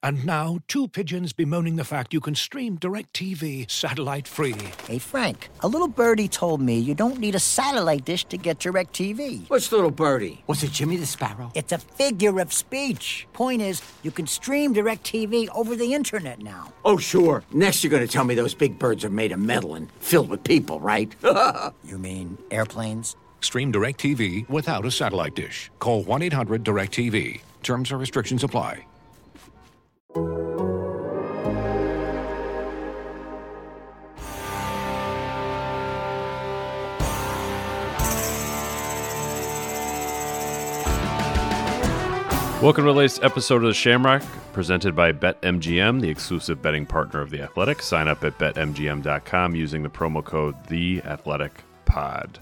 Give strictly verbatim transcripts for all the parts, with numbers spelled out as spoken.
And now, two pigeons bemoaning the fact you can stream DirecTV satellite-free. Hey, Frank, a little birdie told me you don't need a satellite dish to get DirecTV. What's little birdie? Was it Jimmy the Sparrow? It's a figure of speech. Point is, you can stream DirecTV over the internet now. Oh, sure. Next you're going to tell me those big birds are made of metal and filled with people, right? You mean airplanes? Stream DirecTV without a satellite dish. Call one eight hundred direct T V. Terms and restrictions apply. Welcome to the latest episode of The Shamrock, presented by BetMGM, the exclusive betting partner of The Athletic. Sign up at bet M G M dot com using the promo code TheAthleticPod.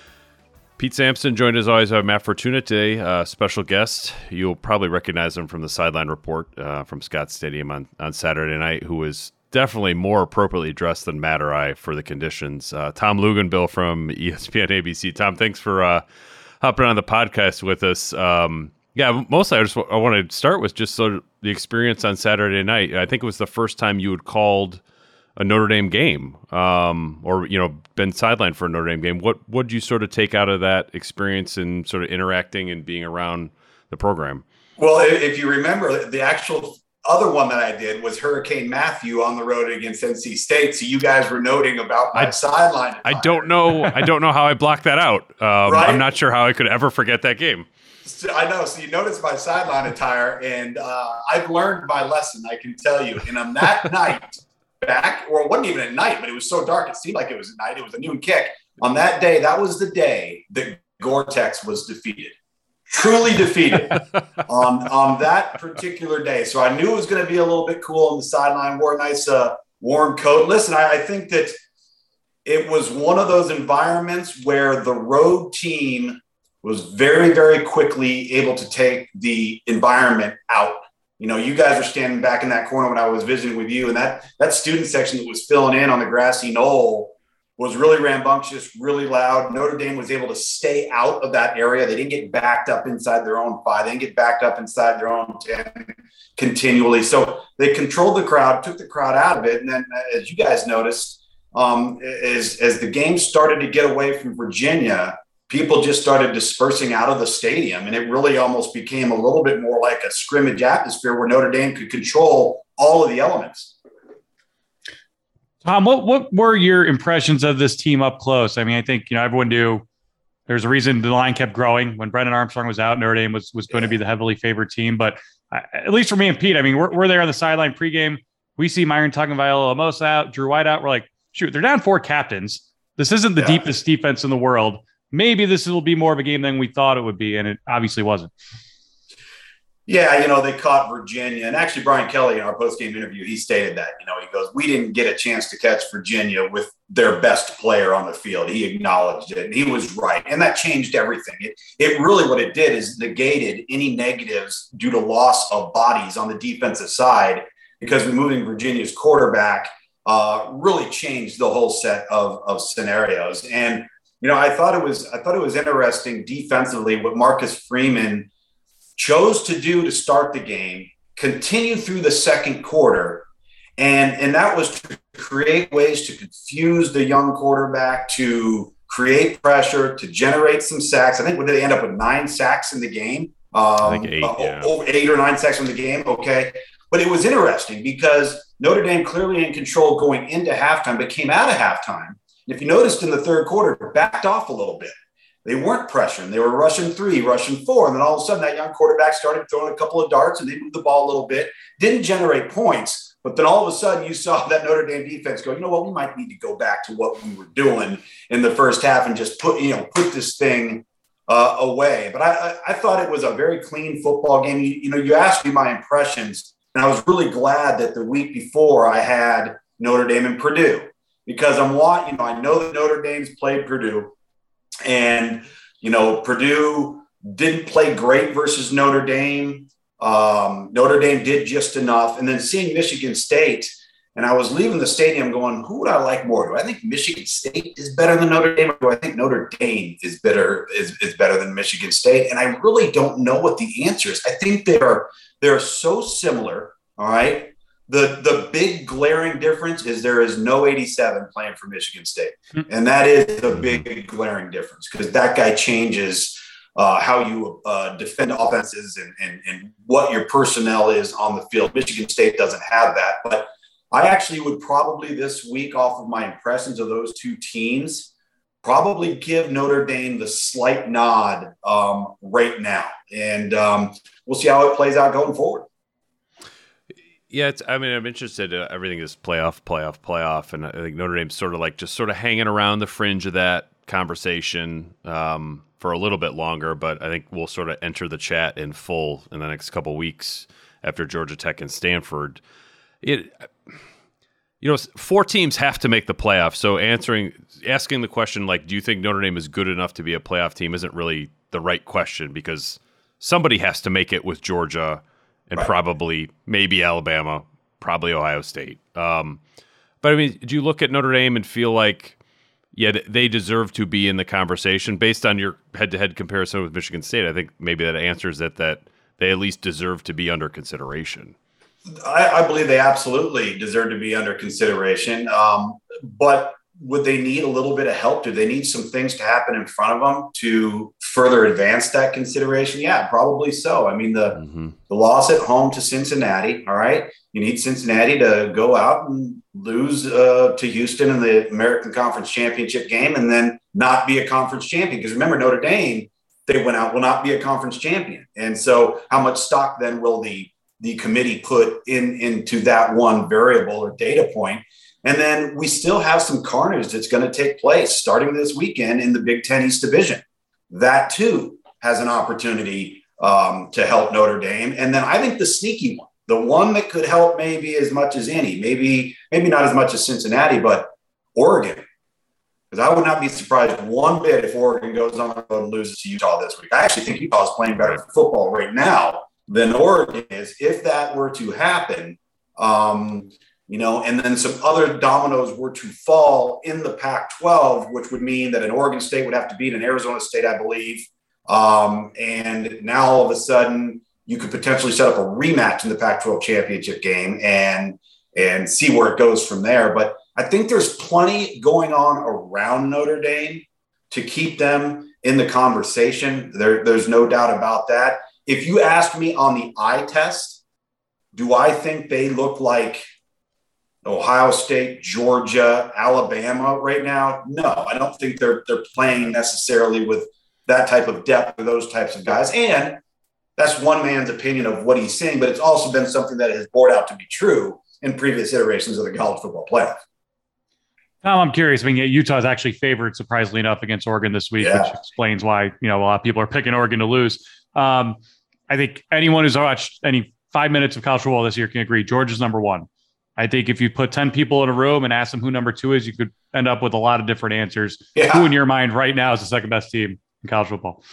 Pete Sampson joined as always by Matt Fortuna today, uh, special guest. You'll probably recognize him from the sideline report uh, from Scott Stadium on, on Saturday night, who was definitely more appropriately dressed than Matt or I for the conditions. Uh, Tom Luginbill from E S P N A B C. Tom, thanks for uh, hopping on the podcast with us. Um, yeah, mostly I just I want to start with just so the experience on Saturday night. I think it was the first time you had called a Notre Dame game, um, or you know, been sidelined for a Notre Dame game. What what did you sort of take out of that experience and sort of interacting and being around the program? Well, if you remember, the actual other one that I did was Hurricane Matthew on the road against N C State. So you guys were noting about my I, sideline. I don't know. I don't know how I blocked that out. Um, right? I'm not sure how I could ever forget that game. So I know. So you noticed my sideline attire, and uh, I've learned my lesson, I can tell you. And on that night, back, or it wasn't even at night, but it was so dark, it seemed like it was at night. It was a noon kick. On that day, that was the day that Gore-Tex was defeated. Truly defeated on, on that particular day. So I knew it was going to be a little bit cool on the sideline, wore a nice uh, warm coat. Listen, I, I think that it was one of those environments where the road team was very, very quickly able to take the environment out. You know, you guys were standing back in that corner when I was visiting with you, and that that student section that was filling in on the grassy knoll was really rambunctious, really loud. Notre Dame was able to stay out of that area. They didn't get backed up inside their own five. They didn't get backed up inside their own ten continually. So they controlled the crowd, took the crowd out of it. And then, as you guys noticed, um, as, as the game started to get away from Virginia, people just started dispersing out of the stadium. And it really almost became a little bit more like a scrimmage atmosphere where Notre Dame could control all of the elements. Tom, what, what were your impressions of this team up close? I mean, I think, you know, everyone knew there's a reason the line kept growing. When Brennan Armstrong was out, Notre Dame was, was going to be the heavily favored team. But uh, at least for me and Pete, I mean, we're, we're there on the sideline pregame. We see Myron Tagovailoa out, Drew White out. We're like, shoot, they're down four captains. This isn't the yeah. deepest defense in the world. Maybe this will be more of a game than we thought it would be, and it obviously wasn't. Yeah, you know, they caught Virginia. And actually, Brian Kelly, in our post-game interview, he stated that, you know, he goes, we didn't get a chance to catch Virginia with their best player on the field. He acknowledged it, and he was right. And that changed everything. It, it really, what it did is negated any negatives due to loss of bodies on the defensive side, because removing Virginia's quarterback uh, really changed the whole set of, of scenarios. And You know, I thought it was I thought it was interesting defensively what Marcus Freeman chose to do to start the game, continue through the second quarter, and, and that was to create ways to confuse the young quarterback, to create pressure, to generate some sacks. I think what did they end up with nine sacks in the game? Um, I think eight, uh, yeah. oh, eight or nine sacks in the game. Okay, but it was interesting because Notre Dame clearly in control going into halftime, but came out of halftime. If you noticed in the third quarter, backed off a little bit. They weren't pressuring. They were rushing three, rushing four. And then all of a sudden that young quarterback started throwing a couple of darts and they moved the ball a little bit. Didn't generate points. But then all of a sudden you saw that Notre Dame defense go, you know what, we might need to go back to what we were doing in the first half and just put, you know, put this thing uh, away. But I, I, I thought it was a very clean football game. You, you know, you asked me my impressions, and I was really glad that the week before I had Notre Dame and Purdue. Because I'm watching, you know, I know that Notre Dame's played Purdue, and, you know, Purdue didn't play great versus Notre Dame. Um, Notre Dame did just enough. And then seeing Michigan State, and I was leaving the stadium going, who would I like more? Do I think Michigan State is better than Notre Dame? Or do I think Notre Dame is better, is, is better than Michigan State? And I really don't know what the answer is. I think they're, they're so similar. All right. The the big glaring difference is there is no eighty-seven playing for Michigan State. And that is the big glaring difference because that guy changes uh, how you uh, defend offenses and, and, and what your personnel is on the field. Michigan State doesn't have that. But I actually would probably this week, off of my impressions of those two teams, probably give Notre Dame the slight nod um, right now. And um, we'll see how it plays out going forward. Yeah, it's, I mean, I'm interested. Uh, everything is playoff, playoff, playoff, and I think Notre Dame's sort of like just sort of hanging around the fringe of that conversation um, for a little bit longer. But I think we'll sort of enter the chat in full in the next couple weeks after Georgia Tech and Stanford. It, you know, four teams have to make the playoff. So answering, asking the question like, do you think Notre Dame is good enough to be a playoff team isn't really the right question because somebody has to make it with Georgia. And right. probably, maybe Alabama, probably Ohio State. Um, but, I mean, do you look at Notre Dame and feel like, yeah, they deserve to be in the conversation based on your head-to-head comparison with Michigan State? I think maybe that answers that, that they at least deserve to be under consideration. I, I believe they absolutely deserve to be under consideration. Um, but would they need a little bit of help? Do they need some things to happen in front of them to further advance that consideration? Yeah, probably so. I mean, the, mm-hmm. the loss at home to Cincinnati, all right, you need Cincinnati to go out and lose uh, to Houston in the American Conference Championship game and then not be a conference champion. Because remember, Notre Dame, they went out, will not be a conference champion. And so how much stock then will the, the committee put in into that one variable or data point? And then we still have some carnage that's going to take place starting this weekend in the Big Ten East Division. That, too, has an opportunity um, to help Notre Dame. And then I think the sneaky one, the one that could help maybe as much as any, maybe maybe not as much as Cincinnati, but Oregon. Because I would not be surprised one bit if Oregon goes on the road and loses to Utah this week. I actually think Utah is playing better football right now than Oregon is. If that were to happen, um, you know, and then some other dominoes were to fall in the Pac twelve, which would mean that an Oregon State would have to beat an Arizona State, I believe. Um, and now all of a sudden you could potentially set up a rematch in the Pac twelve championship game and, and see where it goes from there. But I think there's plenty going on around Notre Dame to keep them in the conversation. There, there's no doubt about that. If you ask me on the eye test, do I think they look like Ohio State, Georgia, Alabama right now? No, I don't think they're they're playing necessarily with that type of depth or those types of guys. And that's one man's opinion of what he's saying, but it's also been something that has borne out to be true in previous iterations of the college football playoff. Tom, I'm curious. I mean, Utah is actually favored, surprisingly enough, against Oregon this week, yeah. which explains why, you know, a lot of people are picking Oregon to lose. Um, I think anyone who's watched any five minutes of college football this year can agree Georgia's number one. I think if you put ten people in a room and ask them who number two is, you could end up with a lot of different answers. Yeah. Who in your mind right now is the second best team in college football?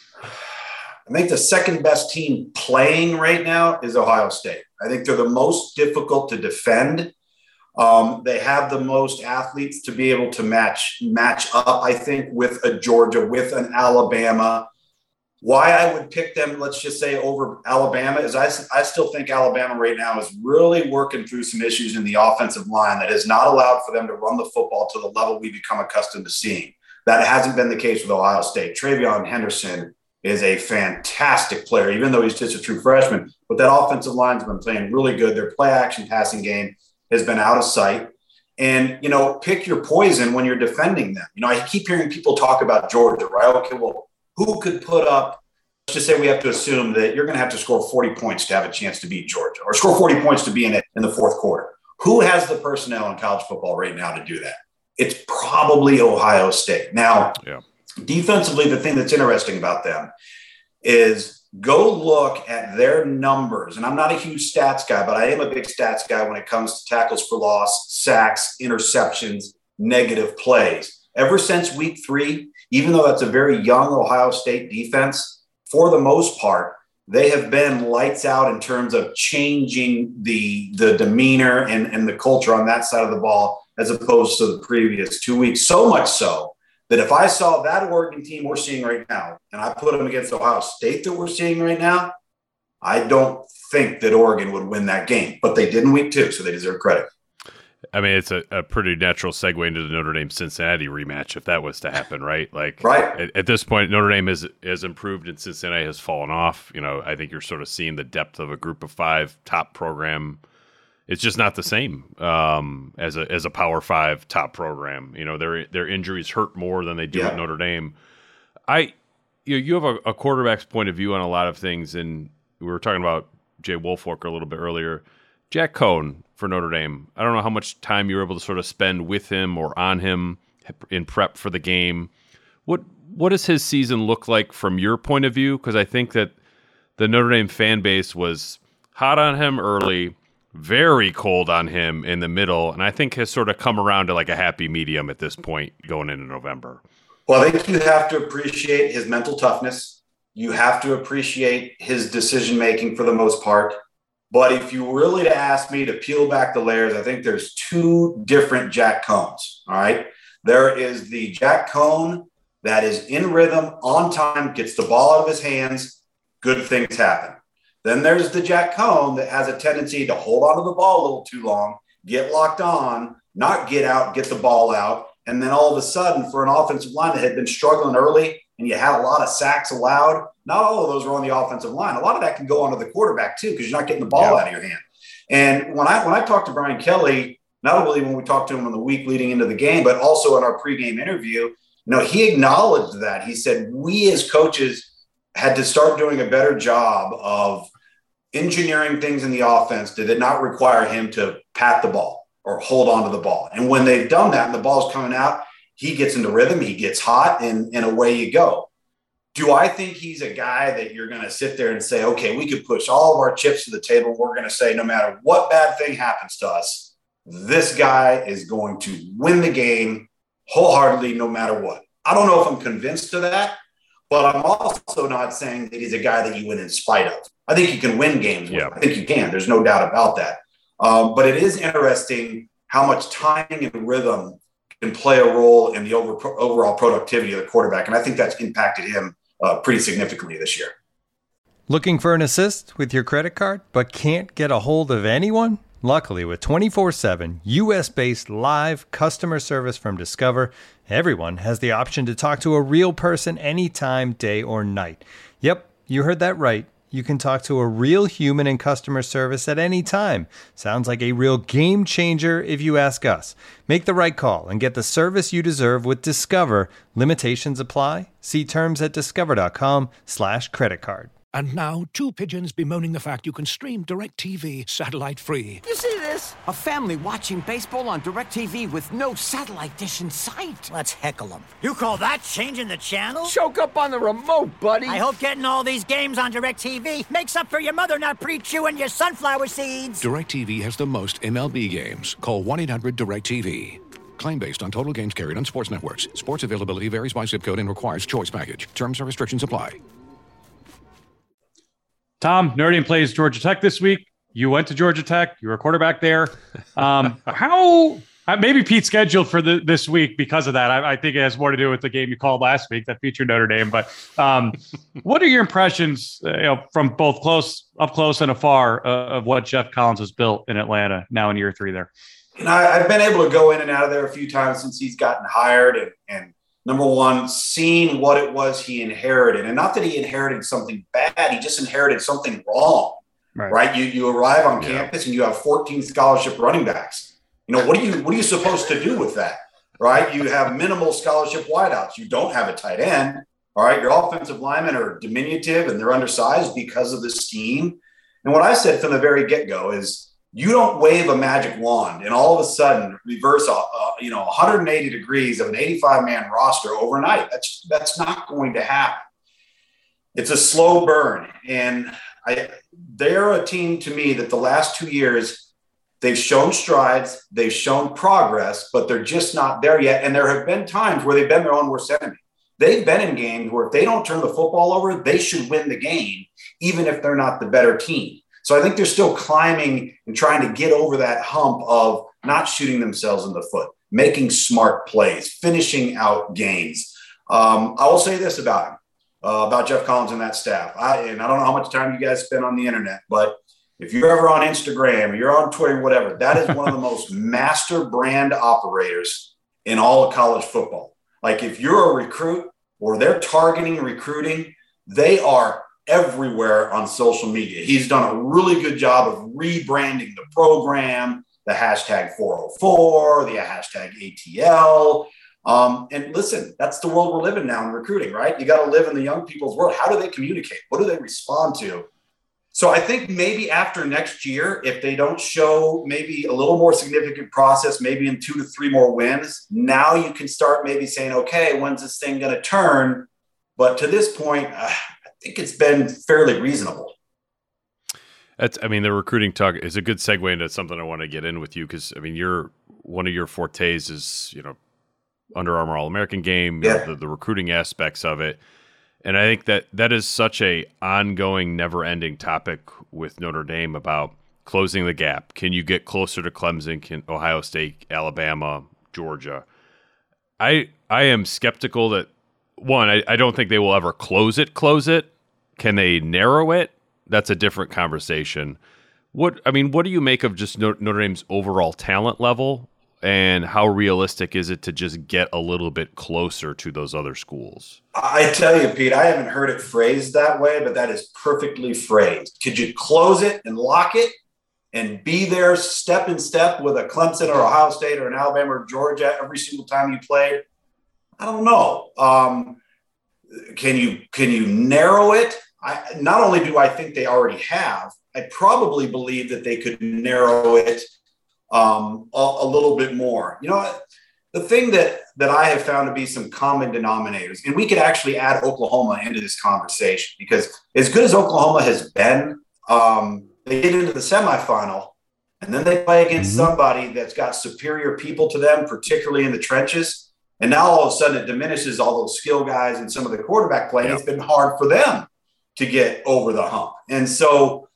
I think the second best team playing right now is Ohio State. I think they're the most difficult to defend. Um, they have the most athletes to be able to match match up, I think, with a Georgia, with an Alabama. Why I would pick them, let's just say, over Alabama is I, I still think Alabama right now is really working through some issues in the offensive line that has not allowed for them to run the football to the level we become accustomed to seeing. That hasn't been the case with Ohio State. TreVeyon Henderson is a fantastic player, even though he's just a true freshman. But that offensive line's been playing really good. Their play-action passing game has been out of sight. And, you know, pick your poison when you're defending them. You know, I keep hearing people talk about Georgia, right? Okay, well, who could put up, let's just say we have to assume that you're going to have to score forty points to have a chance to beat Georgia or score forty points to be in it in the fourth quarter. Who has the personnel in college football right now to do that? It's probably Ohio State. Now, yeah. Defensively, the thing that's interesting about them is go look at their numbers. And I'm not a huge stats guy, but I am a big stats guy when it comes to tackles for loss, sacks, interceptions, negative plays. Ever since week three, even though that's a very young Ohio State defense, for the most part, they have been lights out in terms of changing the, the demeanor and, and the culture on that side of the ball as opposed to the previous two weeks. So much so that if I saw that Oregon team we're seeing right now and I put them against Ohio State that we're seeing right now, I don't think that Oregon would win that game, but they did in week two, so they deserve credit. I mean, it's a, a pretty natural segue into the Notre Dame Cincinnati rematch if that was to happen, right? Like, right. At, at this point, Notre Dame has has improved and Cincinnati has fallen off. You know, I think you're sort of seeing the depth of a Group of Five top program. It's just not the same um, as a as a Power Five top program. You know, their their injuries hurt more than they do yeah. at Notre Dame. I, you know, you have a, a quarterback's point of view on a lot of things, and we were talking about Jay Woolfolk a little bit earlier. Jack Coan for Notre Dame. I don't know how much time you were able to sort of spend with him or on him in prep for the game. What what does his season look like from your point of view? Because I think that the Notre Dame fan base was hot on him early, very cold on him in the middle, and I think has sort of come around to like a happy medium at this point going into November. Well, I think you have to appreciate his mental toughness. You have to appreciate his decision-making for the most part. But if you really to ask me to peel back the layers, I think there's two different Jack Coans, all right? There is the Jack Coan that is in rhythm, on time, gets the ball out of his hands, good things happen. Then there's the Jack Coan that has a tendency to hold onto the ball a little too long, get locked on, not get out, get the ball out, and then all of a sudden for an offensive line that had been struggling early and you had a lot of sacks allowed, not all of those were on the offensive line. A lot of that can go onto the quarterback too, because you're not getting the ball yeah. out of your hand. And when I when I talked to Brian Kelly, not only when we talked to him in the week leading into the game, but also in our pregame interview, you know, he acknowledged that. He said, we as coaches had to start doing a better job of engineering things in the offense that did not require him to pat the ball or hold on to the ball. And when they've done that and the ball's coming out, he gets into rhythm, he gets hot, and, and away you go. Do I think he's a guy that you're going to sit there and say, okay, we could push all of our chips to the table. We're going to say no matter what bad thing happens to us, this guy is going to win the game wholeheartedly no matter what. I don't know if I'm convinced of that, but I'm also not saying that he's a guy that you win in spite of. I think you can win games. Yeah. I think you can. There's no doubt about that. Um, but it is interesting how much timing and rhythm can play a role in the over, overall productivity of the quarterback. And I think that's impacted him uh, pretty significantly this year. Looking for an assist with your credit card, but can't get a hold of anyone? Luckily, with twenty-four seven U S-based live customer service from Discover, everyone has the option to talk to a real person anytime, day or night. Yep, you heard that right. You can talk to a real human in customer service at any time. Sounds like a real game changer if you ask us. Make the right call and get the service you deserve with Discover. Limitations apply. See terms at discover.com slash credit card. And now, two pigeons bemoaning the fact you can stream DirecTV satellite-free. You see this? A family watching baseball on DirecTV with no satellite dish in sight. Let's heckle them. You call that changing the channel? Choke up on the remote, buddy. I hope getting all these games on DirecTV makes up for your mother not pre-chewing your sunflower seeds. DirecTV has the most M L B games. Call one eight hundred direct T V. Claim based on total games carried on sports networks. Sports availability varies by zip code and requires choice package. Terms and restrictions apply. Tom, Notre Dame plays Georgia Tech this week. You went to Georgia Tech. You were a quarterback there. Um, how uh, maybe Pete scheduled for the, this week because of that. I, I think it has more to do with the game you called last week that featured Notre Dame. But um, what are your impressions, uh, you know, from both close, up close and afar, uh, of what Jeff Collins has built in Atlanta now in year three there? And I, I've been able to go in and out of there a few times since he's gotten hired, and, and number one, seeing what it was he inherited. And not that he inherited something bad, he just inherited something wrong, right? right? You you arrive on yeah. campus and you have fourteen scholarship running backs. You know, what are you what are you supposed to do with that, right? You have minimal scholarship wideouts. You don't have a tight end, all right? Your offensive linemen are diminutive and they're undersized because of the scheme. And what I said from the very get-go is, you don't wave a magic wand and all of a sudden reverse, uh, you know, one hundred eighty degrees of an eighty-five man roster overnight. That's that's not going to happen. It's a slow burn, and I they're a team to me that the last two years they've shown strides, they've shown progress, but they're just not there yet. And there have been times where they've been their own worst enemy. They've been in games where if they don't turn the football over, they should win the game, even if they're not the better team. So I think they're still climbing and trying to get over that hump of not shooting themselves in the foot, making smart plays, finishing out games. Um, I will say this about him. uh, about Jeff Collins and that staff. I, and I don't know how much time you guys spend on the internet, but if you're ever on Instagram or you're on Twitter, whatever, that is one of the most master brand operators in all of college football. Like if you're a recruit or they're targeting recruiting, they are everywhere on social media. He's done a really good job of rebranding the program, the hashtag four oh four, the hashtag A T L. Um, and listen, that's the world we're living now in recruiting, right? You got to live in the young people's world. How do they communicate? What do they respond to? So I think maybe after next year, if they don't show maybe a little more significant process, maybe in two to three more wins, now you can start maybe saying, okay, when's this thing going to turn? But to this point, uh, I think it's been fairly reasonable. That's, I mean, the recruiting talk is a good segue into something I want to get in with you because, I mean, you're one of your fortes is, you know, Under Armour All-American game, yeah. you know, the, the recruiting aspects of it. And I think that that is such a ongoing, never-ending topic with Notre Dame about closing the gap. Can you get closer to Clemson, can Ohio State, Alabama, Georgia? I I am skeptical that, one, I, I don't think they will ever close it, close it. Can they narrow it? That's a different conversation. What I mean, what do you make of just Notre Dame's overall talent level? And how realistic is it to just get a little bit closer to those other schools? I tell you, Pete, I haven't heard it phrased that way, but that is perfectly phrased. Could you close it and lock it and be there step in step with a Clemson or Ohio State or an Alabama or Georgia every single time you played? I don't know. Um, can you can you narrow it? I, not only do I think they already have, I probably believe that they could narrow it um, a, a little bit more. You know, the thing that, that I have found to be some common denominators, and we could actually add Oklahoma into this conversation because as good as Oklahoma has been, um, they get into the semifinal and then they play against mm-hmm. somebody that's got superior people to them, particularly in the trenches. And now all of a sudden it diminishes all those skill guys and some of the quarterback play. Yep. It's been hard for them to get over the hump. And so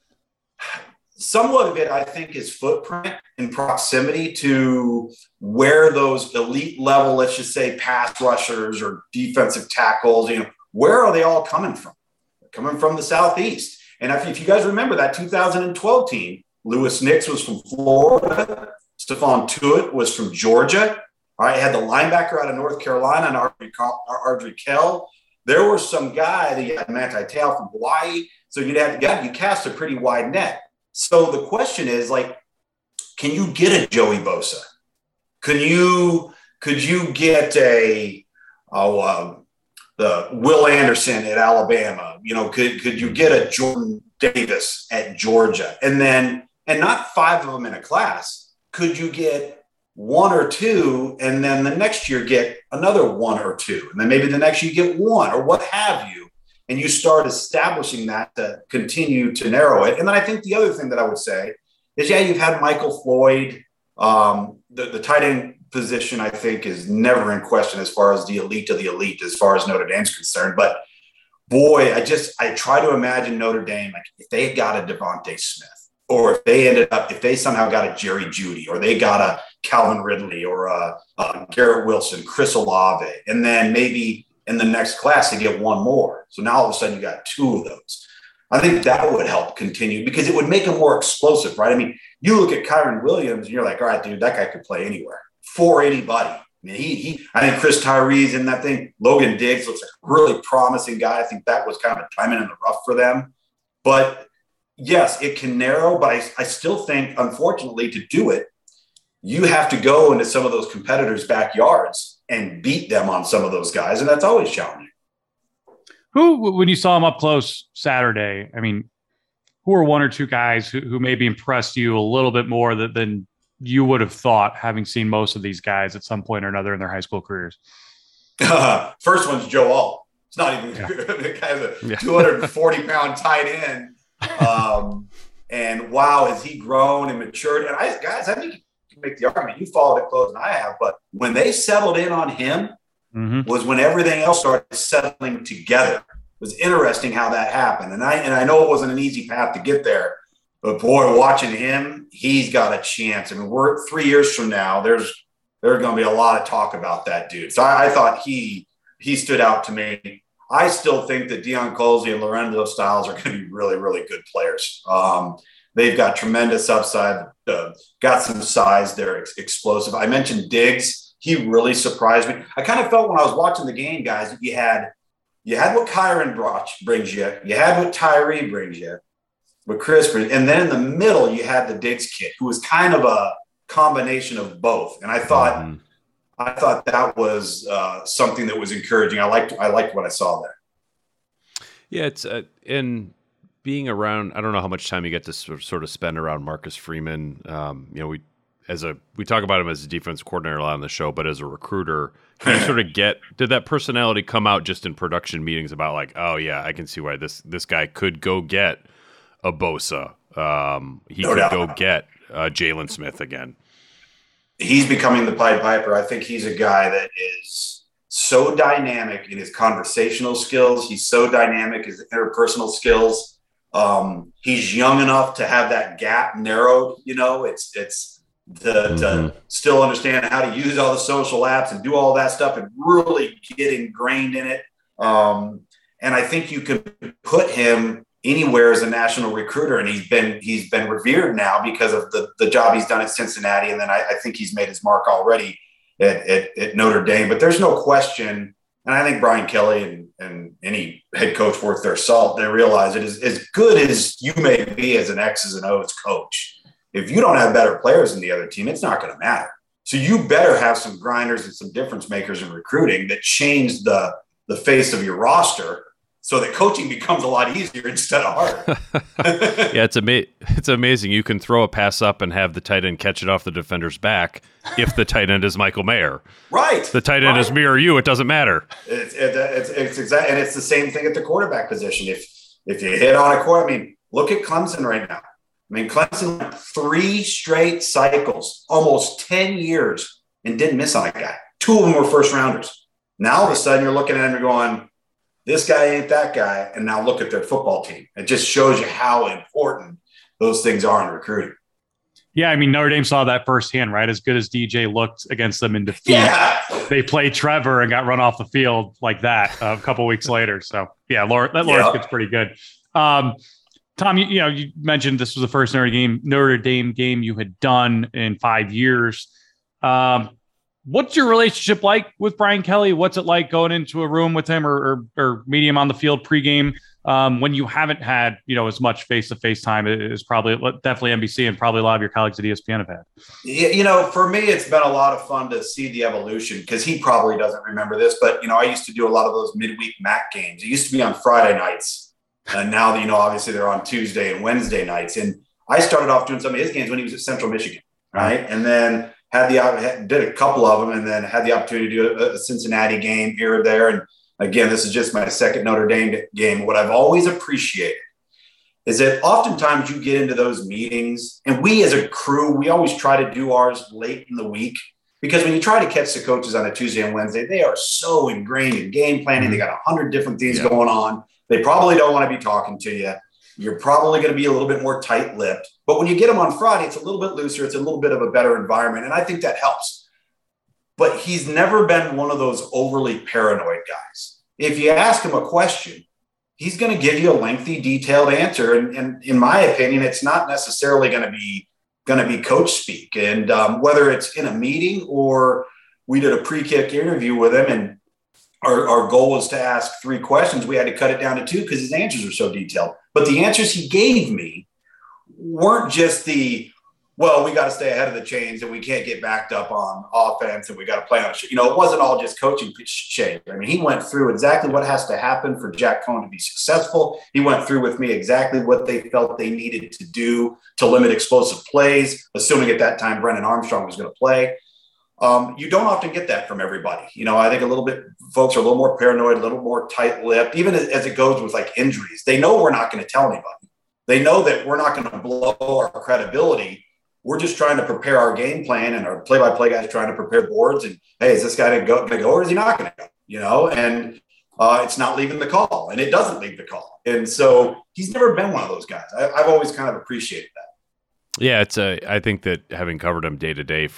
somewhat of it, I think, is footprint and proximity to where those elite level, let's just say pass rushers or defensive tackles, you know, where are they all coming from? They're coming from the Southeast. And if, if you guys remember that two thousand twelve team, Lewis Nix was from Florida. Stephon Tuitt was from Georgia. All right, had the linebacker out of North Carolina and Ardrey Kell. There were some guy that you had Manti Te'o from Hawaii. So you'd have to, you cast a pretty wide net. So the question is, like, can you get a Joey Bosa? Could you could you get a oh uh, the Will Anderson at Alabama? You know, could could you get a Jordan Davis at Georgia? And then and not five of them in a class. Could you get one or two, and then the next year get another one or two, and then maybe the next year you get one or what have you, and you start establishing that to continue to narrow it. And then I think the other thing that I would say is, yeah, you've had Michael Floyd. Um, the, the tight end position, I think, is never in question as far as the elite of the elite, as far as Notre Dame's concerned. But boy, I just, I try to imagine Notre Dame, like if they had got a Devontae Smith, or if they ended up, if they somehow got a Jerry Jeudy, or they got a Calvin Ridley, or a, a Garrett Wilson, Chris Olave, and then maybe in the next class they get one more. So now all of a sudden you got two of those. I think that would help continue because it would make them more explosive, right? I mean, you look at Kyron Williams and you're like, all right, dude, that guy could play anywhere for anybody. I mean, he, he, I think Chris Tyree's in that thing. Logan Diggs looks like a really promising guy. I think that was kind of a diamond in the rough for them. But yes, it can narrow, but I, I still think, unfortunately, to do it, you have to go into some of those competitors' backyards and beat them on some of those guys. And that's always challenging. Who, when you saw him up close Saturday, I mean, who are one or two guys who, who maybe impressed you a little bit more than, than you would have thought, having seen most of these guys at some point or another in their high school careers? Uh, first one's Joe Alt. It's not even yeah. the guy's a yeah. two hundred forty pound tight end. Um, and wow, has he grown and matured? And I, guys, I think you can make the argument. You followed it close, and I have. But when they settled in on him, mm-hmm. was when everything else started settling together. It was interesting how that happened, and I and I know it wasn't an easy path to get there. But boy, watching him, he's got a chance. I mean, we're three years from now. There's there's going to be a lot of talk about that dude. So I, I thought he he stood out to me. I still think that Deion Colzie and Lorenzo Styles are going to be really, really good players. Um, they've got tremendous upside, uh, got some size. They're ex- explosive. I mentioned Diggs. He really surprised me. I kind of felt when I was watching the game, guys, you had you had what Kyron brought, brings you. You had what Tyree brings you, what Chris brings. And then in the middle, you had the Diggs kid, who was kind of a combination of both. And I thought mm-hmm. I thought that was uh, something that was encouraging. I liked I liked what I saw there. Yeah, it's uh, in being around. I don't know how much time you get to sort of spend around Marcus Freeman. Um, you know, we as a we talk about him as a defense coordinator a lot on the show, but as a recruiter, can you sort of get did that personality come out just in production meetings about like, oh yeah, I can see why this this guy could go get a Bosa. Um, he no could doubt. go get uh, Jalen Smith again. He's becoming the Pied Piper. I think he's a guy that is so dynamic in his conversational skills. He's so dynamic in his interpersonal skills. Um, he's young enough to have that gap narrowed. You know, it's it's to, mm-hmm. to still understand how to use all the social apps and do all that stuff and really get ingrained in it. Um, and I think you could put him anywhere as a national recruiter, and he's been he's been revered now because of the, the job he's done at Cincinnati, and then I, I think he's made his mark already at, at, at Notre Dame. But there's no question, and I think Brian Kelly and, and any head coach worth their salt, they realize it is as good as you may be as an X's and O's coach. If you don't have better players than the other team, it's not going to matter. So you better have some grinders and some difference makers in recruiting that change the the face of your roster, so that coaching becomes a lot easier instead of harder. Yeah, it's ama- it's amazing. You can throw a pass up and have the tight end catch it off the defender's back if the tight end is Michael Mayer. Right. The tight end right. is me or you. It doesn't matter. It's it, it's it's exact, and it's the same thing at the quarterback position. If if you hit on a quarter, I mean, look at Clemson right now. I mean, Clemson went three straight cycles, almost ten years, and didn't miss on a guy. Two of them were first rounders. Now all of a sudden you're looking at him and going, this guy ain't that guy. And now look at their football team. It just shows you how important those things are in recruiting. Yeah, I mean, Notre Dame saw that firsthand, right? As good as D J looked against them in defeat, yeah. They played Trevor and got run off the field like that uh, a couple weeks later. So, yeah, Lawrence, that Lawrence yep. gets pretty good. Um, Tom, you, you know, you mentioned this was the first Notre Dame, Notre Dame game you had done in five years. Um, What's your relationship like with Brian Kelly? What's it like going into a room with him or or, or meeting him on the field pregame um, when you haven't had, you know, as much face-to-face time as probably definitely N B C and probably a lot of your colleagues at E S P N have had? Yeah, you know, for me, it's been a lot of fun to see the evolution because he probably doesn't remember this, but, you know, I used to do a lot of those midweek M A C games. It used to be on Friday nights. And now, you know, obviously they're on Tuesday and Wednesday nights. And I started off doing some of his games when he was at Central Michigan, right? And then had the did a couple of them, and then had the opportunity to do a, a Cincinnati game here or there. And again, this is just my second Notre Dame game. What I've always appreciated is that oftentimes you get into those meetings, and we as a crew, we always try to do ours late in the week, because when you try to catch the coaches on a Tuesday and Wednesday, they are so ingrained in game planning. They got a hundred different things yeah. going on. They probably don't want to be talking to you. You're probably going to be a little bit more tight-lipped. But when you get them on Friday, it's a little bit looser. It's a little bit of a better environment, and I think that helps. But he's never been one of those overly paranoid guys. If you ask him a question, he's going to give you a lengthy, detailed answer. And, and in my opinion, it's not necessarily going to be going to be coach speak. And um, whether it's in a meeting or we did a pre-kick interview with him, and our, our goal was to ask three questions, we had to cut it down to two because his answers are so detailed. But the answers he gave me weren't just the, well, we got to stay ahead of the chains and we can't get backed up on offense and we got to play on, you know, it wasn't all just coaching shape. I mean, he went through exactly what has to happen for Jack Coan to be successful. He went through with me exactly what they felt they needed to do to limit explosive plays, assuming at that time Brennan Armstrong was going to play. Um, you don't often get that from everybody. You know, I think a little bit, folks are a little more paranoid, a little more tight-lipped, even as, as it goes with like injuries. They know we're not going to tell anybody. They know that we're not going to blow our credibility. We're just trying to prepare our game plan, and our play-by-play guys trying to prepare boards. And hey, is this guy going to go, go or is he not going to go? You know, and uh, it's not leaving the call, and it doesn't leave the call. And so he's never been one of those guys. I, I've always kind of appreciated that. Yeah, it's a. I think that having covered him day to day for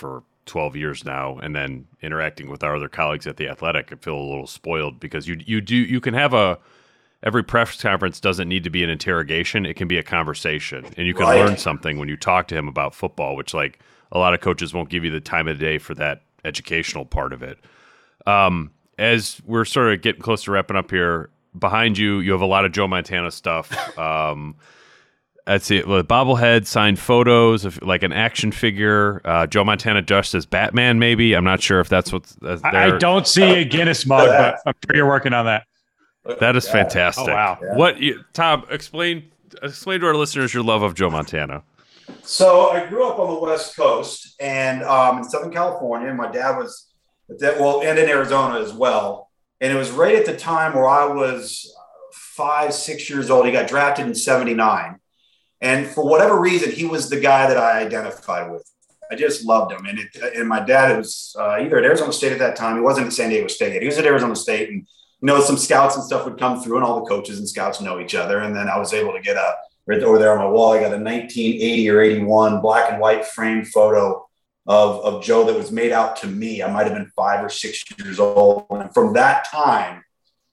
twelve years now, and then interacting with our other colleagues at The Athletic, I feel a little spoiled because you you do you can have a every press conference doesn't need to be an interrogation. It can be a conversation, and you can Right. learn something when you talk to him about football, which like a lot of coaches won't give you the time of the day for that educational part of it. Um, as we're sort of getting close to wrapping up here, behind you, you have a lot of Joe Montana stuff. Um, That's it. Well, bobblehead, signed photos of like an action figure. Uh, Joe Montana dressed as Batman, maybe. I'm not sure if that's what. That's I, I don't see a Guinness mug, but I'm sure you're working on that. That is fantastic. Oh, wow. Yeah. What, you, Tom? Explain explain to our listeners your love of Joe Montana. So I grew up on the West Coast and um, in Southern California. My dad was that well, and in Arizona as well. And it was right at the time where I was five, six years old. He got drafted in seventy-nine. And for whatever reason, he was the guy that I identified with. I just loved him. And it, and my dad was uh, either at Arizona State at that time. He wasn't at San Diego State. He was at Arizona State. And, you know, some scouts and stuff would come through, and all the coaches and scouts know each other. And then I was able to get a, right over there on my wall, I got a nineteen eighty or eighty-one black and white framed photo of, of Joe that was made out to me. I might have been five or six years old. And from that time,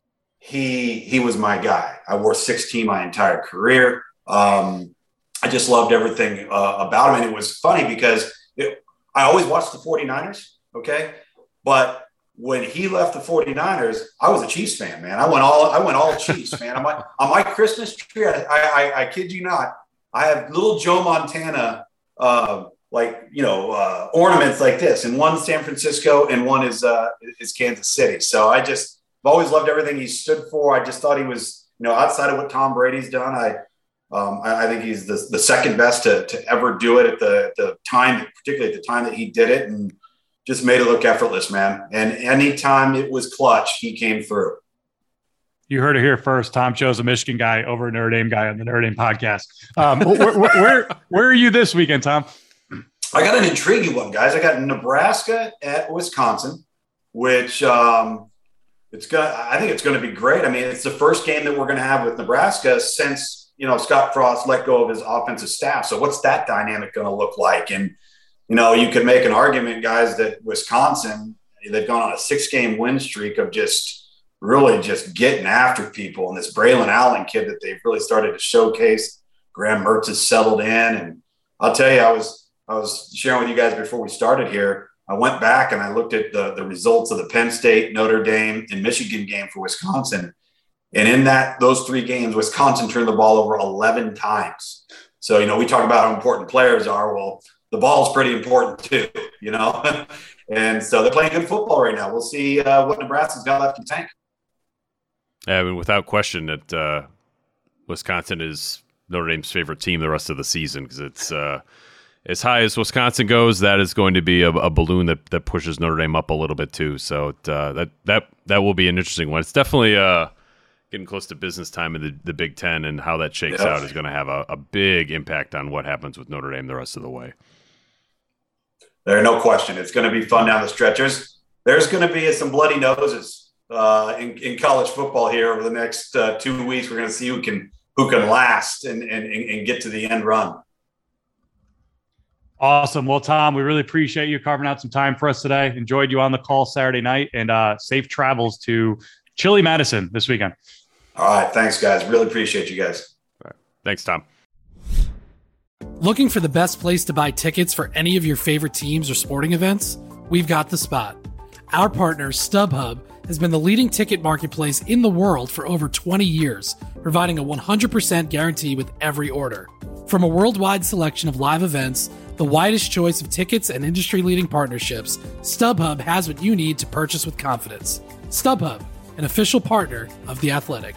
he he was my guy. I wore sixteen my entire career. Um, I just loved everything uh, about him. And it was funny because it, I always watched the 49ers, okay? But when he left the 49ers, I was a Chiefs fan, man. I went all I went all Chiefs, man. On my, on my Christmas tree, I, I, I kid you not, I have little Joe Montana, uh, like, you know, uh, ornaments like this. And one's San Francisco and one is, uh, is Kansas City. So I just I've always loved everything he stood for. I just thought he was, you know, outside of what Tom Brady's done, I – Um, I, I think he's the, the second best to, to ever do it at the, the time, particularly at the time that he did it, and just made it look effortless, man. And anytime it was clutch, he came through. You heard it here first. Tom Cho's a Michigan guy over a Notre Dame guy on the Notre Dame podcast. Um, where, where, where, where are you this weekend, Tom? I got an intriguing one, guys. I got Nebraska at Wisconsin, which um, it's gonna. I think it's going to be great. I mean, it's the first game that we're going to have with Nebraska since, you know, Scott Frost let go of his offensive staff. So what's that dynamic going to look like? And, you know, you could make an argument, guys, that Wisconsin, they've gone on a six-game win streak of just really just getting after people. And this Braylon Allen kid that they've really started to showcase, Graham Mertz has settled in. And I'll tell you, I was I was sharing with you guys before we started here, I went back and I looked at the, the results of the Penn State, Notre Dame, and Michigan game for Wisconsin. And in that, those three games, Wisconsin turned the ball over eleven times. So, you know, we talk about how important players are. Well, the ball's pretty important too, you know? And so they're playing good football right now. We'll see uh, what Nebraska's got left in the tank. Yeah, I mean, without question that uh, Wisconsin is Notre Dame's favorite team the rest of the season, because it's uh, as high as Wisconsin goes, that is going to be a, a balloon that, that pushes Notre Dame up a little bit too. So it, uh, that that that will be an interesting one. It's definitely uh, getting close to business time in the, the Big Ten, and how that shakes Yeah. out is going to have a, a big impact on what happens with Notre Dame the rest of the way. There's no question. It's going to be fun down the stretch. There's, there's going to be some bloody noses uh, in, in college football here over the next uh, two weeks. We're going to see who can who can last and, and, and get to the end run. Awesome. Well, Tom, we really appreciate you carving out some time for us today. Enjoyed you on the call Saturday night, and uh, safe travels to chilly Madison this weekend. All right. Thanks, guys. Really appreciate you guys. All right. Thanks, Tom. Looking for the best place to buy tickets for any of your favorite teams or sporting events? We've got the spot. Our partner, StubHub, has been the leading ticket marketplace in the world for over twenty years, providing a one hundred percent guarantee with every order. From a worldwide selection of live events, the widest choice of tickets, and industry-leading partnerships, StubHub has what you need to purchase with confidence. StubHub, an official partner of The Athletic.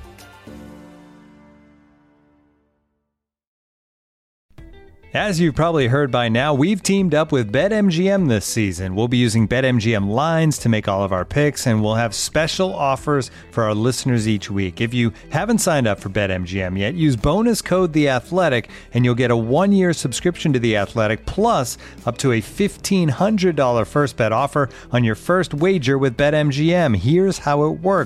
As you've probably heard by now, we've teamed up with BetMGM this season. We'll be using BetMGM lines to make all of our picks, and we'll have special offers for our listeners each week. If you haven't signed up for BetMGM yet, use bonus code The Athletic, and you'll get a one-year subscription to The Athletic, plus up to a fifteen hundred dollars first bet offer on your first wager with BetMGM. Here's how it works.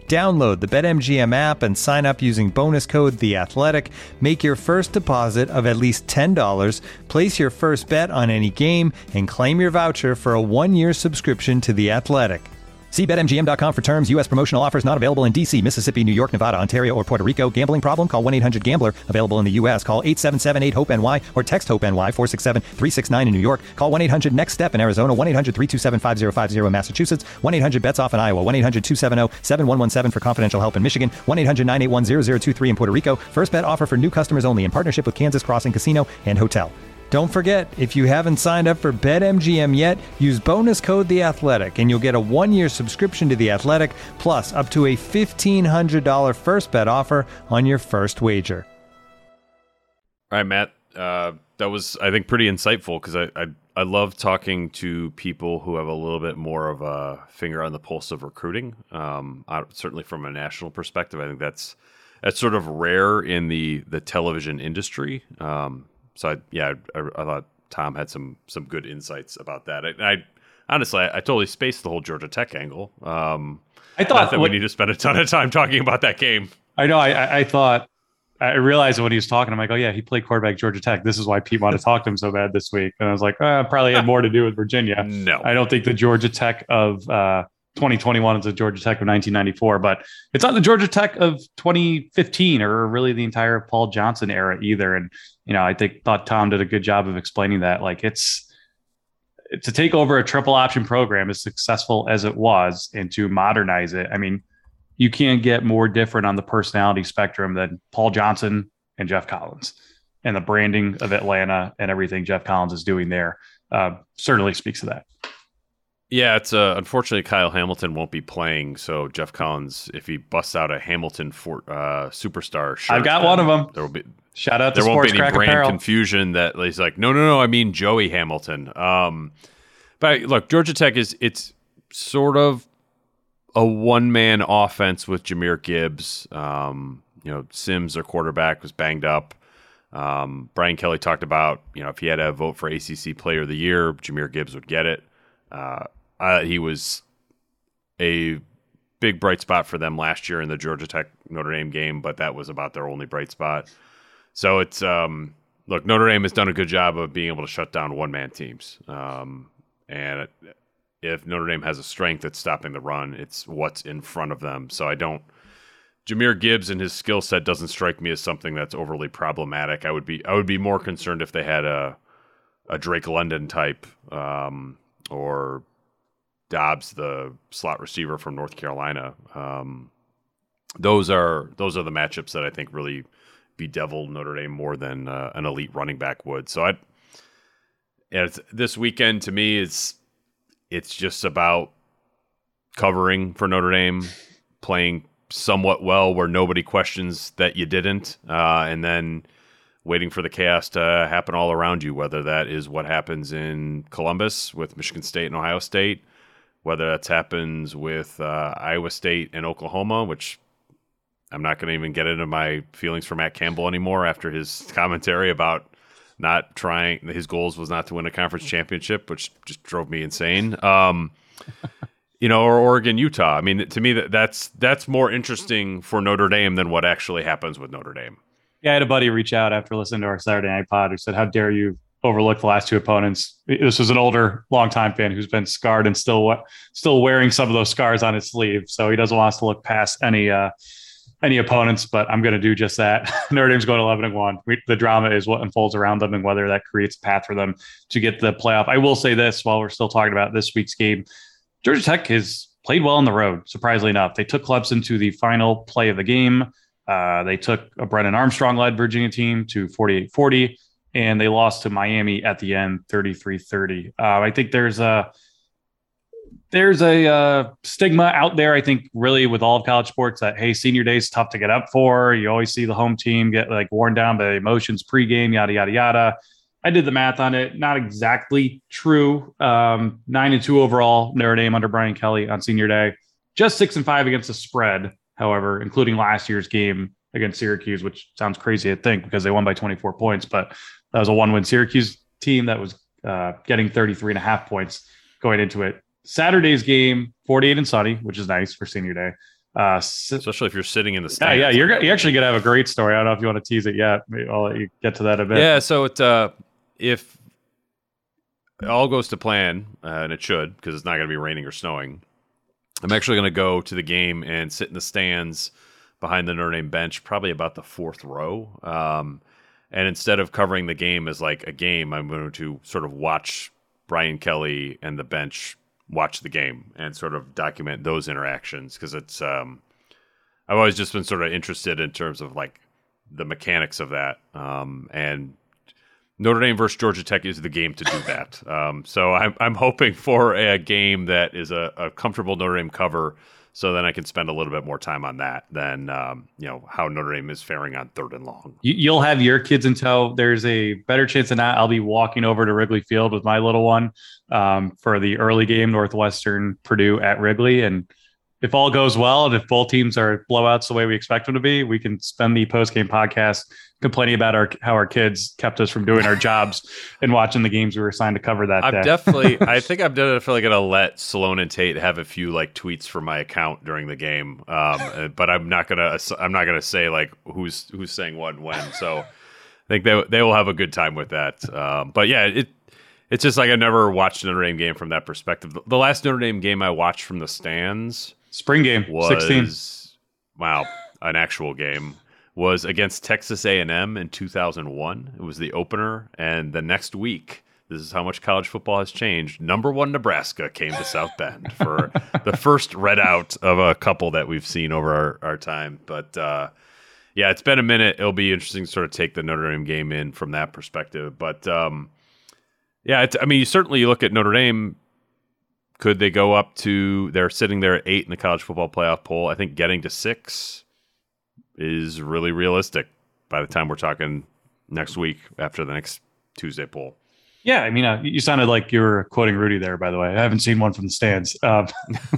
Download the BetMGM app and sign up using bonus code THEATHLETIC. Make your first deposit of at least ten dollars, place your first bet on any game, and claim your voucher for a one-year subscription to The Athletic. See Bet M G M dot com for terms. U S promotional offers not available in D C, Mississippi, New York, Nevada, Ontario, or Puerto Rico. Gambling problem? Call one eight hundred gambler. Available in the U S. Call eight seven seven eight hope N Y or text HOPE-NY four six seven three six nine in New York. Call one eight hundred next step in Arizona. one eight hundred three two seven five zero five zero in Massachusetts. one eight hundred bets off in Iowa. one eight hundred two seven zero seven one one seven for confidential help in Michigan. one eight hundred nine eight one zero zero two three in Puerto Rico. First bet offer for new customers only in partnership with Kansas Crossing Casino and Hotel. Don't forget, if you haven't signed up for BetMGM yet, use bonus code THEATHLETIC and you'll get a one-year subscription to The Athletic, plus up to a fifteen hundred dollars first bet offer on your first wager. All right, Matt, uh, that was, I think, pretty insightful because I, I I love talking to people who have a little bit more of a finger on the pulse of recruiting. Um, I, certainly from a national perspective, I think that's that's sort of rare in the the television industry. Um, So I, yeah, I, I thought Tom had some some good insights about that. I, I honestly, I, I totally spaced the whole Georgia Tech angle. Um, I thought not that what, we need to spend a ton of time talking about that game. I know. I, I thought I realized when he was talking, I'm like, oh yeah, he played quarterback at Georgia Tech. This is why Pete wanted to talk to him so bad this week. And I was like, oh, probably had more to do with Virginia. No, I don't think the Georgia Tech of uh, twenty twenty-one is the Georgia Tech of nineteen ninety-four, but it's not the Georgia Tech of twenty fifteen or really the entire Paul Johnson era either. And you know, I think thought Tom did a good job of explaining that. Like it's to take over a triple option program as successful as it was and to modernize it. I mean, you can't get more different on the personality spectrum than Paul Johnson and Jeff Collins, and the branding of Atlanta and everything Jeff Collins is doing there uh, certainly speaks to that. Yeah, it's uh, unfortunately Kyle Hamilton won't be playing. So Jeff Collins, if he busts out a Hamilton for, uh, superstar shirt, I've got one of them. There will be shout out to there won't Sports be any Crack brand Apparel. confusion that he's like, no, no, no, I mean Joey Hamilton. Um, but look, Georgia Tech is it's sort of a one man offense with Jahmyr Gibbs. Um, you know, Sims, their quarterback, was banged up. Um, Brian Kelly talked about, you know, if he had a vote for A C C Player of the Year, Jahmyr Gibbs would get it. Uh, uh, he was a big bright spot for them last year in the Georgia Tech Notre Dame game, but that was about their only bright spot. So it's um, look, Notre Dame has done a good job of being able to shut down one man teams. Um, and if Notre Dame has a strength at stopping the run, it's what's in front of them. So I don't. Jahmyr Gibbs and his skill set doesn't strike me as something that's overly problematic. I would be I would be more concerned if they had a a Drake London type um, or Dobbs, the slot receiver from North Carolina. Um, those are those are the matchups that I think really bedevil Notre Dame more than uh, an elite running back would. So I, it's, this weekend to me is it's just about covering for Notre Dame, playing somewhat well where nobody questions that you didn't, uh, and then waiting for the chaos to happen all around you, whether that is what happens in Columbus with Michigan State and Ohio State, whether that happens with uh, Iowa State and Oklahoma, which I'm not going to even get into my feelings for Matt Campbell anymore after his commentary about not trying. His goals was not to win a conference championship, which just drove me insane. Um, you know, or Oregon, Utah. I mean, to me, that that's that's more interesting for Notre Dame than what actually happens with Notre Dame. Yeah, I had a buddy reach out after listening to our Saturday Night Pod who said, "How dare you overlook the last two opponents?" This was an older, longtime fan who's been scarred and still still wearing some of those scars on his sleeve. So he doesn't want us to look past any uh, any opponents, but I'm going to do just that. Notre Dame's going eleven and one. We, the drama is what unfolds around them and whether that creates a path for them to get to the playoff. I will say this while we're still talking about this week's game. Georgia Tech has played well on the road, surprisingly enough. They took Clemson to the final play of the game. Uh, they took a Brennan Armstrong-led Virginia team to forty-eight forty, and they lost to Miami at the end, thirty-three thirty. Uh, I think there's a there's a uh, stigma out there, I think, really with all of college sports that, hey, senior day is tough to get up for. You always see the home team get like worn down by emotions pregame, yada, yada, yada. I did the math on it. Not exactly true. Um, nine and two overall, Notre Dame under Brian Kelly on senior day. Just six and five against the spread, however, including last year's game against Syracuse, which sounds crazy to think because they won by twenty-four points. But that was a one-win Syracuse team that was uh, getting thirty-three and a half points going into it. Saturday's game, forty-eight and sunny, which is nice for senior day. Uh, Especially if you're sitting in the yeah, stands. yeah, you're you actually gonna have a great story. I don't know if you want to tease it yet. Maybe I'll let you get to that a bit. Yeah, so it, uh, if it all goes to plan, uh, and it should, because it's not going to be raining or snowing, I'm actually going to go to the game and sit in the stands behind the Notre Dame bench, probably about the fourth row. Um, and instead of covering the game as like a game, I'm going to sort of watch Brian Kelly and the bench watch the game and sort of document those interactions, because it's um, I've always just been sort of interested in terms of like the mechanics of that. Um, and Notre Dame versus Georgia Tech is the game to do that. Um, so I'm I'm hoping for a game that is a, a comfortable Notre Dame cover, so then I can spend a little bit more time on that than um, you know how Notre Dame is faring on third and long. You'll have your kids in tow. There's a better chance than not I'll be walking over to Wrigley Field with my little one um, for the early game, Northwestern Purdue at Wrigley. And if all goes well, and if both teams are blowouts the way we expect them to be, we can spend the post-game podcast complaining about our how our kids kept us from doing our jobs and watching the games we were assigned to cover that I'm day. definitely, I think I'm definitely going to let Sloan and Tate have a few like tweets from my account during the game, um, but I'm not gonna, I'm not gonna say like who's who's saying what and when. So I think they they will have a good time with that. Um, but yeah, it it's just like I never watched a Notre Dame game from that perspective. The last Notre Dame game I watched from the stands, spring game, was sixteen. Wow, an actual game. Was against Texas A and M in two thousand one. It was the opener, and the next week, this is how much college football has changed, number one Nebraska came to South Bend for the first red out of a couple that we've seen over our, our time. But uh, yeah, it's been a minute. It'll be interesting to sort of take the Notre Dame game in from that perspective. But um, yeah, it's, I mean, you certainly look at Notre Dame. Could they go up to, they're sitting there at eight in the college football playoff poll. I think getting to six is really realistic by the time we're talking next week after the next Tuesday poll. Yeah, I mean, uh, you sounded like you were quoting Rudy there, by the way. I haven't seen one from the stands. Um,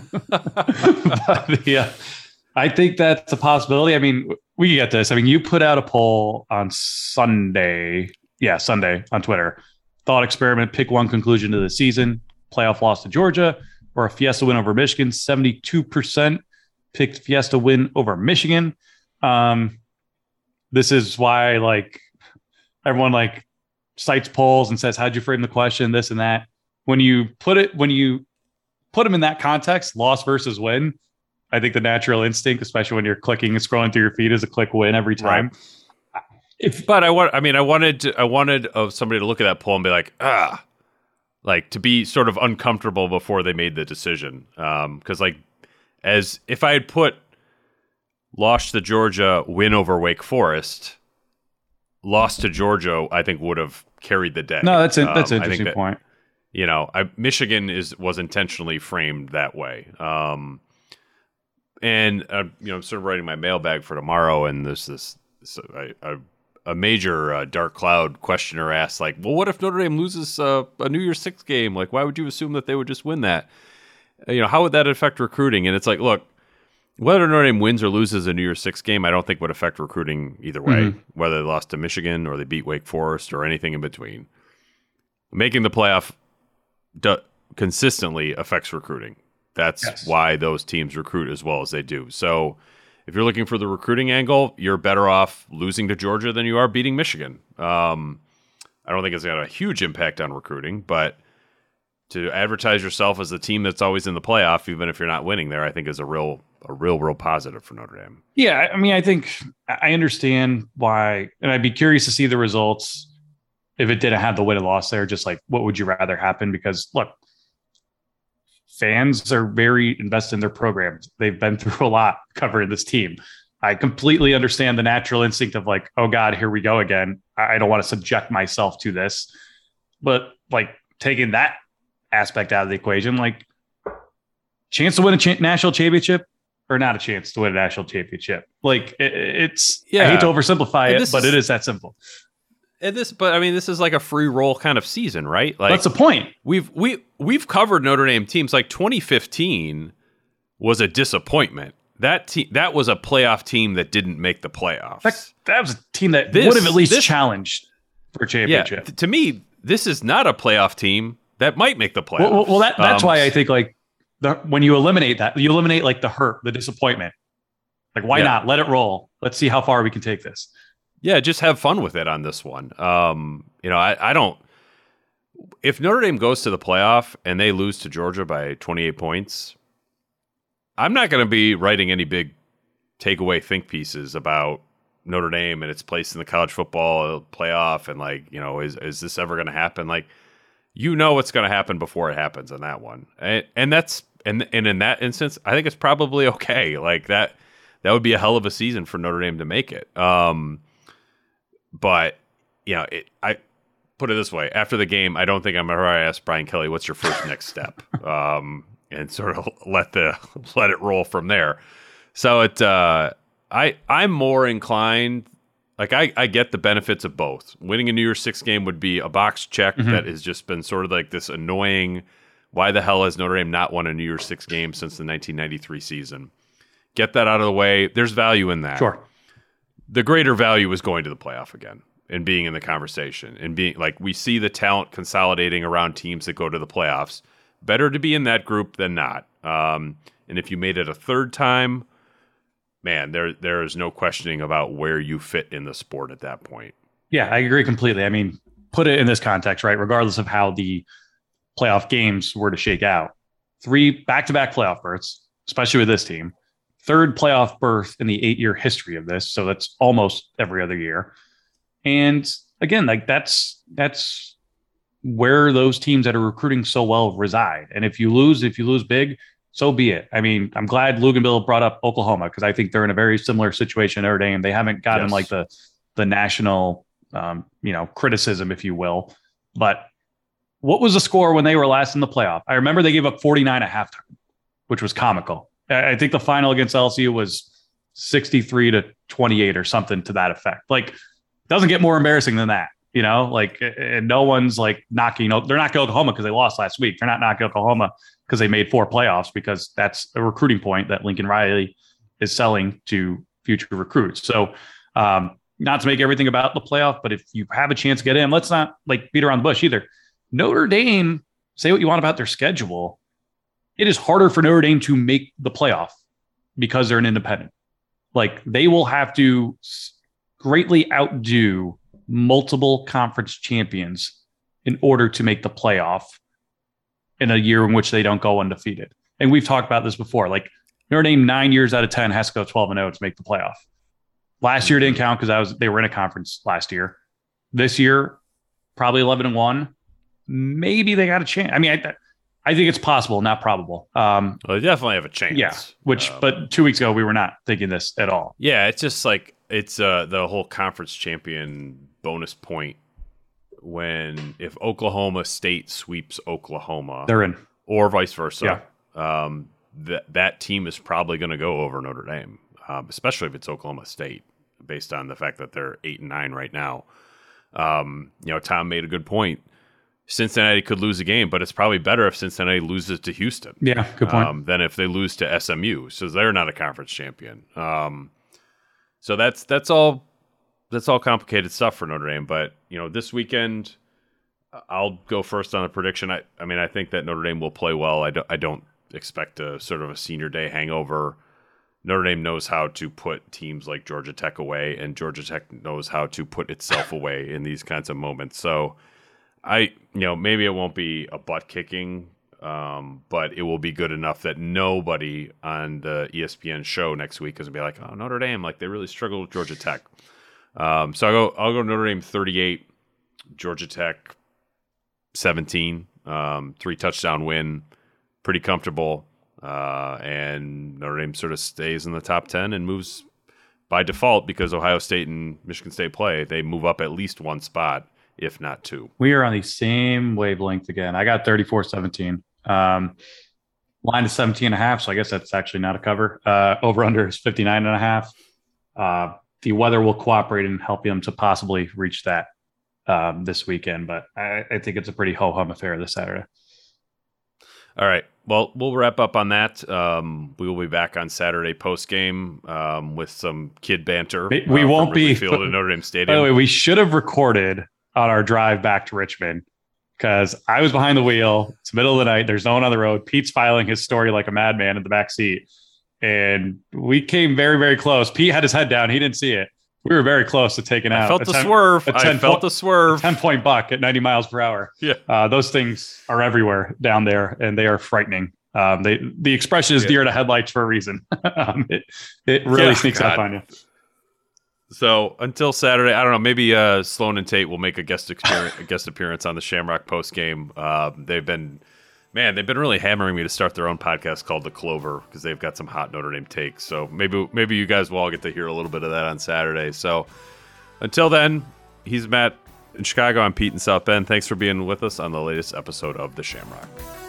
but, yeah, I think that's a possibility. I mean, we get this. I mean, you put out a poll on Sunday. Yeah, Sunday on Twitter. Thought experiment, pick one conclusion to the season. Playoff loss to Georgia or a Fiesta win over Michigan. seventy-two percent picked Fiesta win over Michigan. Um, this is why like everyone like cites polls and says, how'd you frame the question? This and that. When you put it, when you put them in that context, loss versus win, I think the natural instinct, especially when you're clicking and scrolling through your feed, is a click win every time. Right. If, but I want, I mean, I wanted to, I wanted of somebody to look at that poll and be like, ah, like to be sort of uncomfortable before they made the decision. Um, cause like as if I had put, lost to Georgia, win over Wake Forest. Lost to Georgia, I think would have carried the day. No, that's a, that's an um, interesting that, point. You know, I, Michigan is was intentionally framed that way. Um, and uh, you know, I'm sort of writing my mailbag for tomorrow, and there's this, this a, a, a major uh, dark cloud questioner asked, like, well, what if Notre Dame loses uh, a New Year's Six game? Like, why would you assume that they would just win that? You know, how would that affect recruiting? And it's like, look. Whether Notre Dame wins or loses a New Year's Six game, I don't think would affect recruiting either way, mm-hmm. whether they lost to Michigan or they beat Wake Forest or anything in between. Making the playoff do- consistently affects recruiting. That's yes. why those teams recruit as well as they do. So if you're looking for the recruiting angle, you're better off losing to Georgia than you are beating Michigan. Um, I don't think it's got a huge impact on recruiting, but to advertise yourself as the team that's always in the playoff, even if you're not winning there, I think is a real a real, real positive for Notre Dame. Yeah, I mean, I think I understand why, and I'd be curious to see the results if it didn't have the win and loss there. Just like, what would you rather happen? Because look, fans are very invested in their programs. They've been through a lot covering this team. I completely understand the natural instinct of like, oh God, here we go again. I don't want to subject myself to this. But like taking that aspect out of the equation, like chance to win a cha- national championship, or not a chance to win a national championship. Like it, it's, yeah. I hate to oversimplify it, but is, it is that simple. And this, but I mean, this is like a free roll kind of season, right? Like that's the point. We've we we've covered Notre Dame teams. Like twenty fifteen was a disappointment. That team, that was a playoff team that didn't make the playoffs. That, that was a team that this, would have at least this, challenged for a championship. Yeah, th- to me, this is not a playoff team that might make the playoffs. Well, well that, that's um, why I think like. The, when you eliminate that, you eliminate like the hurt, the disappointment. Like, why Yeah. not? Let it roll. Let's see how far we can take this. Yeah, just have fun with it on this one. Um, you know, I, I don't. If Notre Dame goes to the playoff and they lose to Georgia by twenty-eight points, I'm not going to be writing any big takeaway think pieces about Notre Dame and its place in the college football playoff and like, you know, is is this ever going to happen? Like, you know what's going to happen before it happens on that one, and and that's and and in that instance, I think it's probably okay. Like that, that would be a hell of a season for Notre Dame to make it. Um, but you know, it, I put it this way: after the game, I don't think I'm ever going to ask Brian Kelly, "What's your first next step?" Um, and sort of let the let it roll from there. So it, uh, I I'm more inclined. Like, I, I get the benefits of both. Winning a New Year's Six game would be a box check Mm-hmm. that has just been sort of like this annoying, why the hell has Notre Dame not won a New Year's Six game since the nineteen ninety-three season? Get that out of the way. There's value in that. Sure. The greater value is going to the playoff again and being in the conversation and being like, we see the talent consolidating around teams that go to the playoffs. Better to be in that group than not. Um, and if you made it a third time, man, there there is no questioning about where you fit in the sport at that point. Yeah, I agree completely. I mean, put it in this context, right? Regardless of how the playoff games were to shake out, three back-to-back playoff berths, especially with this team, third playoff berth in the eight-year history of this. So that's almost every other year. And again, like that's that's where those teams that are recruiting so well reside. And if you lose, if you lose big, so be it. I mean, I'm glad Luganville brought up Oklahoma because I think they're in a very similar situation every day, and they haven't gotten Yes. like the the national, um, you know, criticism, if you will. But what was the score when they were last in the playoff? I remember they gave up forty-nine at halftime, which was comical. I I think the final against L S U was sixty-three to twenty-eight or something to that effect. Like, doesn't get more embarrassing than that. You know, like, and no one's like knocking. They're knocking Oklahoma because they lost last week. They're not knocking Oklahoma because they made four playoffs, because that's a recruiting point that Lincoln Riley is selling to future recruits. So, um, not to make everything about the playoff, but if you have a chance to get in, let's not like beat around the bush either. Notre Dame, say what you want about their schedule, it is harder for Notre Dame to make the playoff because they're an independent. Like, they will have to greatly outdo multiple conference champions in order to make the playoff in a year in which they don't go undefeated. And we've talked about this before. Like, Notre Dame nine years out of ten has to go twelve and oh to make the playoff. Last year didn't count because I was they were in a conference last year. This year, probably eleven and one. Maybe they got a chance. I mean, I, I think it's possible, not probable. Um, Well, they definitely have a chance. yeah, which, Um, but two weeks ago, we were not thinking this at all. Yeah, it's just like it's uh, the whole conference champion bonus point when if Oklahoma State sweeps Oklahoma, They're in. or vice versa, um, that that team is probably going to go over Notre Dame, um, especially if it's Oklahoma State, based on the fact that they're eight and nine right now. Um, you know, Tom made a good point. Cincinnati could lose a game, but it's probably better if Cincinnati loses to Houston. Yeah, good point. Um, than if they lose to S M U, so they're not a conference champion. Um, so that's that's all that's all complicated stuff for Notre Dame. But you know, this weekend, I'll go first on a prediction. I, I mean, I think that Notre Dame will play well. I don't I don't expect a sort of a senior day hangover. Notre Dame knows how to put teams like Georgia Tech away, and Georgia Tech knows how to put itself away in these kinds of moments. So, I, you know, maybe it won't be a butt kicking, um, but it will be good enough that nobody on the E S P N show next week is gonna be like, "Oh, Notre Dame, like they really struggled with Georgia Tech." Um, so I'll go, I'll go Notre Dame thirty-eight, Georgia Tech seventeen, um, three touchdown win, pretty comfortable. Uh, and Notre Dame sort of stays in the top ten and moves by default because Ohio State and Michigan State play. They move up at least one spot, if not two. We are on the same wavelength again. I got thirty-four seventeen. Um, line is seventeen and a half, so I guess that's actually not a cover. Uh, over under is fifty-nine and a half. Uh, the weather will cooperate and help them to possibly reach that um, this weekend, but I, I think it's a pretty ho-hum affair this Saturday. All right. Well, we'll wrap up on that. Um, we will be back on Saturday post game um, with some kid banter. We uh, won't from be Field at Notre Dame Stadium. By the way, we should have recorded on our drive back to Richmond because I was behind the wheel. It's the middle of the night. There's no one on the road. Pete's filing his story like a madman in the back seat. and we came very, very close. Pete had his head down. He didn't see it. We were very close to taking out. I felt a the ten, swerve. a I ten felt point, the swerve. ten point buck at ninety miles per hour. Yeah. Uh, those things are everywhere down there, and they are frightening. Um, they the expression is yeah. deer to headlights for a reason. um, it it really yeah, sneaks God. up on you. So until Saturday, I don't know. Maybe uh, Sloan and Tate will make a guest experience, a guest appearance on the Shamrock post game. Uh, they've been, man, they've been really hammering me to start their own podcast called The Clover because they've got some hot Notre Dame takes. So maybe maybe you guys will all get to hear a little bit of that on Saturday. So until then, he's Matt in Chicago. I'm Pete in South Bend. Thanks for being with us on the latest episode of The Shamrock.